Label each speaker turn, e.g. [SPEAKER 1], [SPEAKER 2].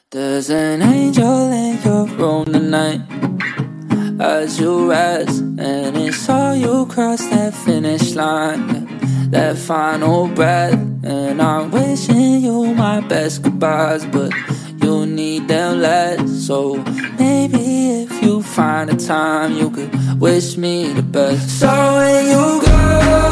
[SPEAKER 1] There's an angel in your room tonight as you rest, and it's saw you cross that finish line, that final breath. And I'm wishing you my best goodbyes, but you need them less. So maybe if you find a time, you could wish me the best. So when you go